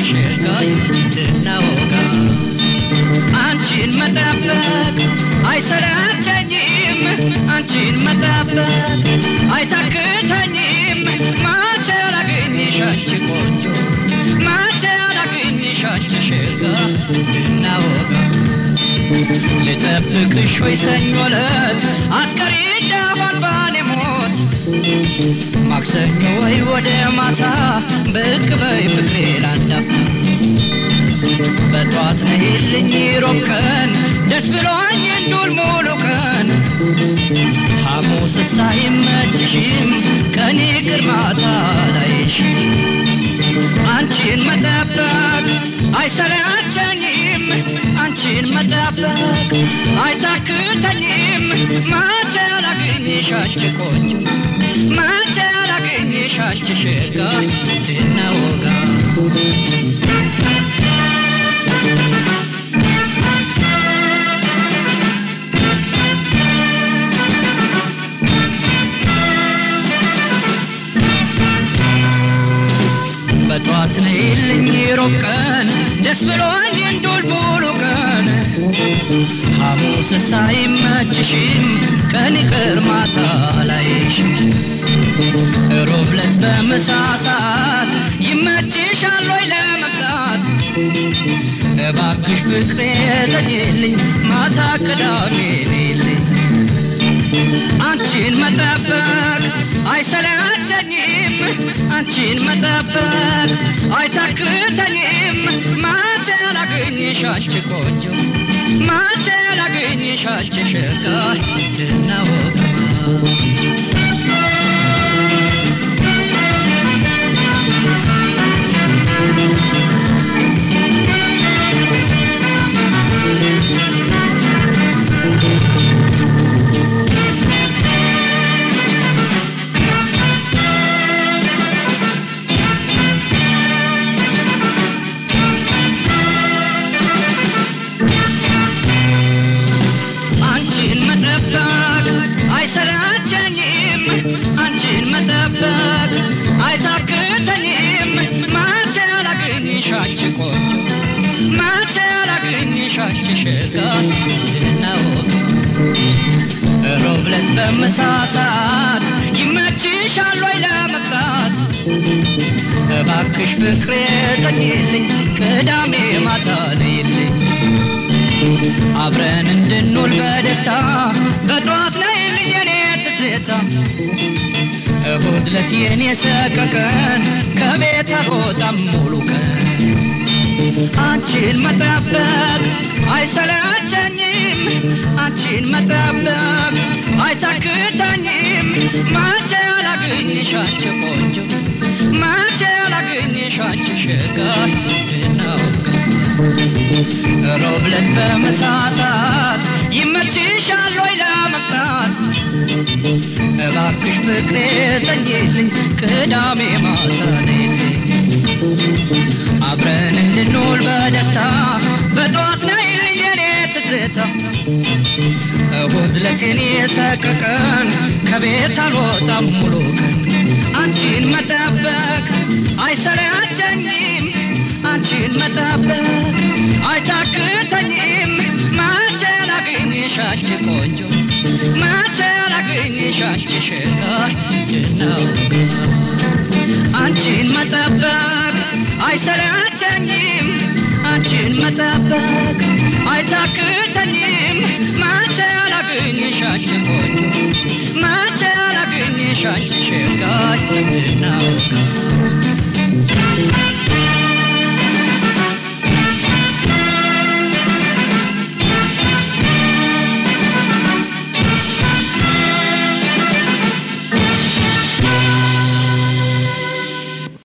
ሸጋይ እናወጋ አንቺን መጠበቅ አይሰለቸኝም አንቺን መጠበቅ አይታክተኝም መቼ ላገኝሽ አንቺ ቆንጆ መቼ ላገኝሽ አንቺ ሸጋ እናወጋ ልጠብቅሽ ወይ ሰኞ ዕለት አትቀሪ እንደሆን ባኔ ሞት ማክሰኞ ወይ ወደ ማታ ብቅ በይ ፍቅሬ ላንዳፍታ በጧት ነይልኝ ሮብ ቀን ደስ ብሎኝ እንዱል ሙሉ ቀን ሐሙስ ሳይመችሽም ቀን ይቅር ማታ ላይሽ አንቺን መጠበቅ አይሰለቸኝም አንቺን መጠበቅ አይታክተኝም መቼ ላገኝሽ አንቺ ቆንጆ መቼ ላገኝሽ አንቺ ሸጋ እናወጋ በጧት ነይልኝ ሮብ ቀን ደስ ብሎኝ እንዱል ሙሉ ቀን ሐሙስ ሳይመችሽም ቀን ይቅር ማታ ላይሽ ሮብ ዕለት በምሳ ሰዓት ይመችሻል ወይ ለመምጣት እባክሽ ፍቅሬ ተኝልኝ ማታ ቅዳሜ ነይልኝ አንቺን መጠበቅ አይሰለቸኝም አንቺን መጠበቅ አይታክተኝም መቼ ላገኝሽ አንቺ ቆንጆ መቼ ላገኝሽ አንቺ ሸጋ እናወጋ አይሰለቸኝም አንቺን መጠበቅ አይታክተኝም መቼ ላገኝሽ አንቺ ቆንጆ መቼ ላገኝሽ አንቺ ሸጋ እናወጋ ሮብ ዕለት በምሳ ሰዓት ይመችሻል ወይ ለመምጣት እባክሽ ፍቅሬ ተኝልኝ ቅዳሜ ማታ ነይልኝ አብረን እንድንውል በደስታ በጧት ነይልኝ የኔ ትዝታ እሁድ ዕለት የኔ ሰቀቀን ከቤት አልወጣም ሙሉ ቀን አንቺን መጠበቅ አይሰለቸኝም አንቺን መጠበቅ አይታክተኝም መቼ ላገኝሽ አንቺ ቆንጆ መቼ ላገኝሽ አንቺ ሸጋ እናውጋ ሮብ ዕለት በምሳ ሰዓት ይመችሻል ወይ ለመምጣት እባክሽ ፍቅሬ ተኝልኝ ቅዳሜ ማታ ነይልኝ አብረን እንድንውል በደስታ በጧት ነይልኝ የኔ ትዝታ እሁድ ዕለት የኔ ሰቀቀን ከቤት አልወጣም ሙሉ ቀን አንቺን መጠበቅ አይሰለቸኝም አንቺን መጠበቅ አይታክተኝም መቼ ላገኝሽ አንቺ ቆንጆ መቼ ላገኝሽ አንቺ ሸጋ እናውጋ አንቺን መጠበቅ አይሰለቸኝም አንቺን መጠበቅ አይታክተኝም መቼ ላገኝሽ አንቺ ቆንጆ መቼ ላገኝሽ አንቺ ሸጋ እናውጋ